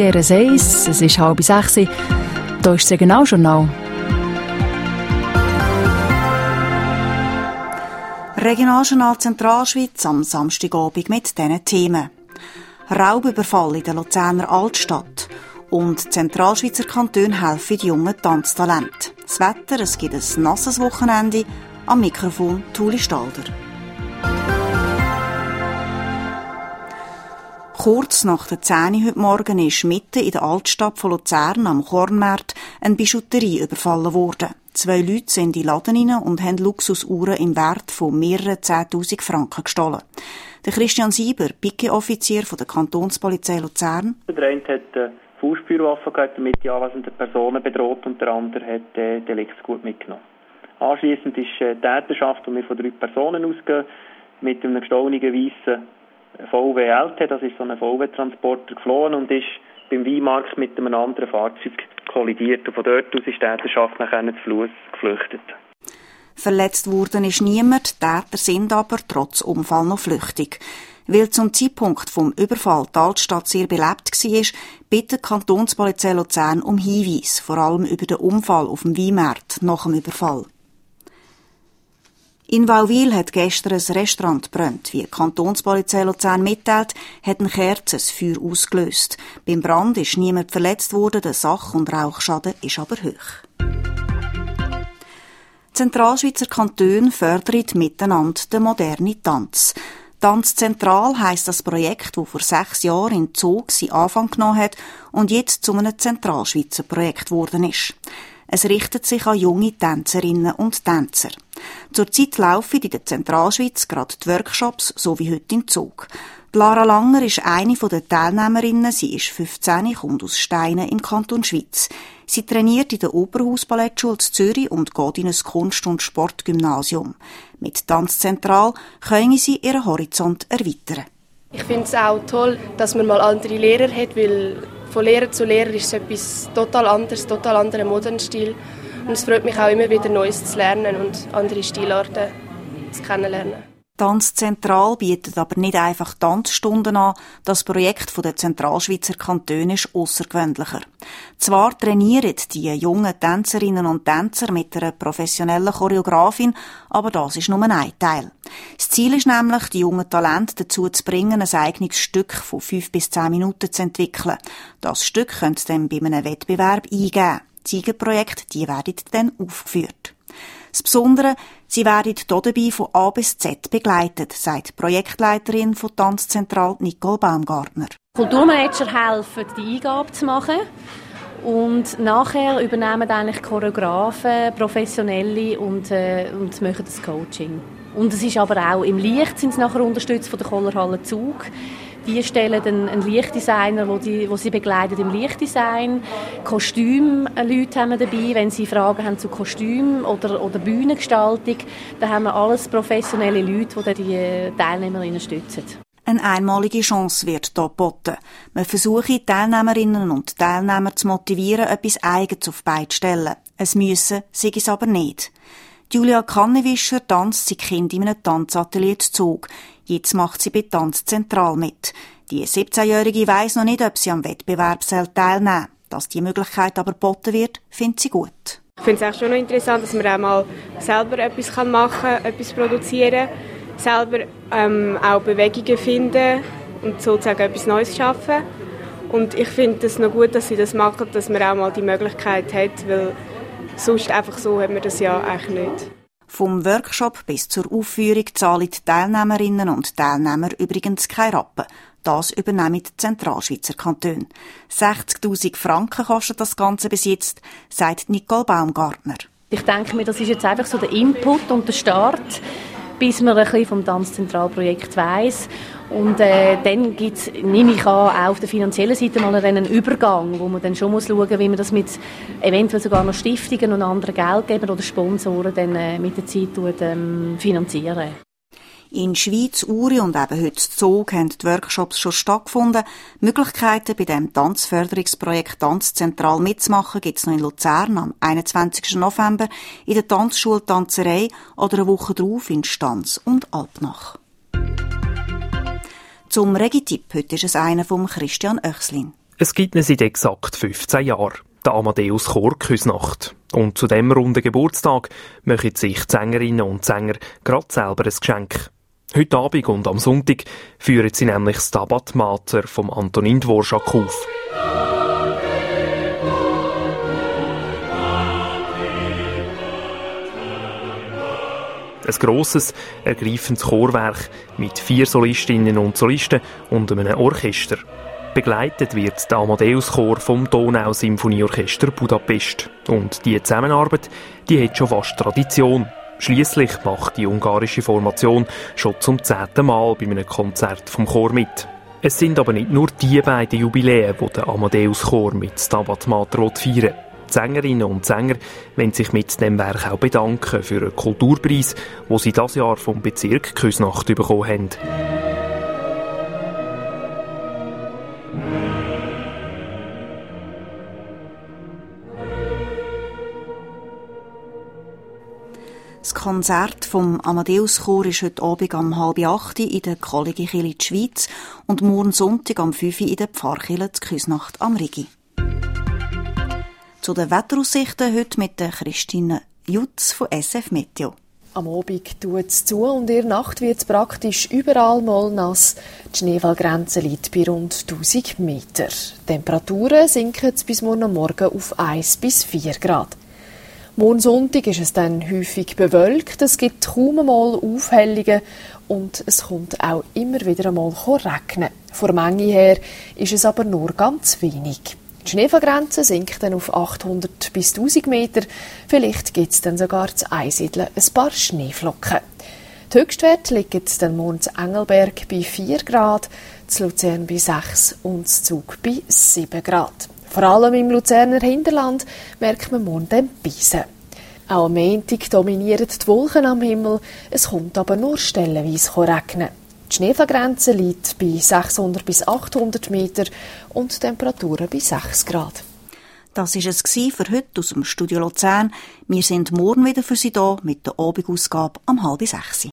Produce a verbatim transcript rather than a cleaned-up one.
R S eins, es ist halb sechs. Hier ist das Regionaljournal. Regionaljournal Zentralschweiz am Samstagabend mit diesen Themen. Raubüberfall in der Luzerner Altstadt und Zentralschweizer Kantone helfen die jungen Tanztalente. Das Wetter, es gibt ein nasses Wochenende. Am Mikrofon Tuli Stalder. Kurz nach der zehn heute Morgen ist mitten in der Altstadt von Luzern am Kornmarkt eine Bijouterie überfallen worden. Zwei Leute sind in den Laden rein und haben Luxusuhren im Wert von mehreren zehntausend Franken gestohlen. Der Christian Sieber, Piquet-Offizier von der Kantonspolizei Luzern. Der eine hat eine Faustfeuerwaffe gehabt, damit die anwesenden Personen bedroht, und der andere hat äh, Deliktsgut mitgenommen. Anschliessend ist äh, die Täterschaft, die wir von drei Personen ausgehen, mit einem gestohlenen weissen V W L T, das ist so ein V W-Transporter, geflohen und ist beim Weinmarkt mit einem anderen Fahrzeug kollidiert. Und von dort aus ist die Täterschaft nachher zu Fuss geflüchtet. Verletzt worden ist niemand, die Täter sind aber trotz Unfall noch flüchtig. Weil zum Zeitpunkt vom Überfall die Altstadt sehr belebt war, bittet die Kantonspolizei Luzern um Hinweise, vor allem über den Unfall auf dem Weinmarkt nach dem Überfall. In Wauwil hat gestern ein Restaurant gebrannt. Wie die Kantonspolizei Luzern mitteilt, hat ein Kerze das Feuer ausgelöst. Beim Brand ist niemand verletzt worden, der Sach- und Rauchschaden ist aber hoch. Die Zentralschweizer Kantone fördern miteinander den modernen Tanz. Tanz Zentral heisst das Projekt, das vor sechs Jahren in Zug seinen Anfang genommen hat und jetzt zu einem Zentralschweizer Projekt geworden ist. Es richtet sich an junge Tänzerinnen und Tänzer. Zurzeit laufen in der Zentralschweiz gerade die Workshops, so wie heute in Zug. Lara Langer ist eine der Teilnehmerinnen. Sie ist fünfzehn, kommt aus Steinen im Kanton Schweiz. Sie trainiert in der Oberhaus-Ballettschule Zürich und geht in ein Kunst- und Sportgymnasium. Mit Tanz Zentral können sie ihren Horizont erweitern. Ich finde es auch toll, dass man mal andere Lehrer hat, weil von Lehrer zu Lehrer ist es etwas total anderes, total anderer Modernstil. Und es freut mich auch immer wieder, Neues zu lernen und andere Stilarten zu kennenlernen. Tanz Zentral bietet aber nicht einfach Tanzstunden an. Das Projekt der Zentralschweizer Kantone ist aussergewöhnlicher. Zwar trainieren die jungen Tänzerinnen und Tänzer mit einer professionellen Choreografin, aber das ist nur ein Teil. Das Ziel ist nämlich, die jungen Talente dazu zu bringen, ein eigenes Stück von fünf bis zehn Minuten zu entwickeln. Das Stück könnt ihr dann bei einem Wettbewerb eingeben. Die Siegerprojekte, die werden dann aufgeführt. Das Besondere, sie werden hier dabei von A bis Z begleitet, sagt die Projektleiterin von Tanzzentral Nicole Baumgartner. Kulturmanager helfen, die Eingabe zu machen. Und nachher übernehmen eigentlich Choreografen, Professionelle und, äh, und machen das Coaching. Und es ist aber auch im Licht sind sie nachher unterstützt von der Kollerhalle Zug. Die stellen einen, einen Lichtdesigner, wo, die, wo sie begleitet im Lichtdesign. Kostümleute haben wir dabei, wenn sie Fragen haben zu Kostüm oder, oder Bühnengestaltung. Da haben wir alles professionelle Leute, die die Teilnehmerinnen stützen. Eine einmalige Chance wird hier geboten. Man versuche, Teilnehmerinnen und Teilnehmer zu motivieren, etwas Eigenes auf die Beine zu stellen. Es müssen, sei es aber nicht. Julia Kannewischer tanzt sie Kind in einem Tanzatelier zu Zug. Jetzt macht sie bei Tanz Zentral mit. Die siebzehnjährige weiss noch nicht, ob sie am Wettbewerb teilnehmen soll. Dass die Möglichkeit aber geboten wird, findet sie gut. Ich finde es auch schon noch interessant, dass man auch mal selber etwas machen kann, etwas produzieren, selber ähm, auch Bewegungen finden und sozusagen etwas Neues schaffen. Und ich finde es noch gut, dass sie das machen, dass man auch mal die Möglichkeit hat, weil sonst einfach so hat man das ja eigentlich nicht. Vom Workshop bis zur Aufführung zahlen die Teilnehmerinnen und Teilnehmer übrigens keine Rappen. Das übernehmen die Zentralschweizer Kantone. sechzigtausend Franken kostet das Ganze bis jetzt, sagt Nicole Baumgartner. Ich denke mir, das ist jetzt einfach so der Input und der Start, bis man ein bisschen vom Tanzzentralprojekt weiss. Und äh, dann gibt es, nehme ich an, auch auf der finanziellen Seite mal einen Übergang, wo man dann schon muss schauen, wie man das mit eventuell sogar noch Stiftungen und anderen Geldgebern oder Sponsoren dann äh, mit der Zeit tut, ähm, finanzieren. In Schwyz, Uri und eben heute Zug haben die Workshops schon stattgefunden. Möglichkeiten bei dem Tanzförderungsprojekt Tanzzentral mitzumachen gibt es noch in Luzern am einundzwanzigsten November, in der Tanzschule Tanzerei oder eine Woche drauf in Stanz und Alpnach. Zum Regitipp heute ist es einer von Christian Oechslin. Es gibt ihn seit exakt fünfzehn Jahren, der Amadeus Chor Küsnacht. Und zu diesem runden Geburtstag machen sich die Sängerinnen und Sänger gerade selber ein Geschenk. Heute Abend und am Sonntag führen sie nämlich das Stabat Mater vom Antonin Dvorak auf. Ein grosses, ergreifendes Chorwerk mit vier Solistinnen und Solisten und einem Orchester. Begleitet wird der Amadeus-Chor vom Donau-Symphonieorchester Budapest. Und diese Zusammenarbeit, die hat schon fast Tradition. Schliesslich macht die ungarische Formation schon zum zehnten Mal bei einem Konzert vom Chor mit. Es sind aber nicht nur die beiden Jubiläen, die der Amadeus-Chor mit Stabat Mater feiern will. Die Sängerinnen und Sänger wollen sich mit dem Werk auch bedanken für einen Kulturpreis, den sie dieses Jahr vom Bezirk Küsnacht bekommen haben. Das Konzert vom Amadeus-Chor ist heute Abend um halb acht in der Kollegikirche Schweiz und morgen Sonntag um fünf in der Pfarrkirche Küsnacht am Rigi. Zu den Wetteraussichten heute mit der Christine Jutz von S F Meteo. Am Abend tut es zu und in der Nacht wird es praktisch überall mal nass. Die Schneefallgrenze liegt bei rund tausend Meter. Die Temperaturen sinken bis morgen Morgen auf eins bis vier Grad. Morgen Sonntag ist es dann häufig bewölkt, es gibt kaum einmal Aufhellungen und es kommt auch immer wieder einmal regnen. Von der Menge her ist es aber nur ganz wenig. Die Schneefallgrenze sinkt dann auf achthundert bis tausend Meter. Vielleicht gibt es dann sogar zu Einsiedeln ein paar Schneeflocken. Die Höchstwerte liegen dann morgen zu Engelberg bei vier Grad, zu Luzern bei sechs und zu Zug bei sieben Grad. Vor allem im Luzerner Hinterland merkt man morgen den Bisen. Auch am Montag dominieren die Wolken am Himmel, es kommt aber nur stellenweise regnen. Die Schneefallgrenze liegt bei sechshundert bis achthundert Meter und die Temperaturen bei sechs Grad. Das war es für heute aus dem Studio Luzern. Wir sind morgen wieder für Sie da mit der Abendausgabe um halb sechs.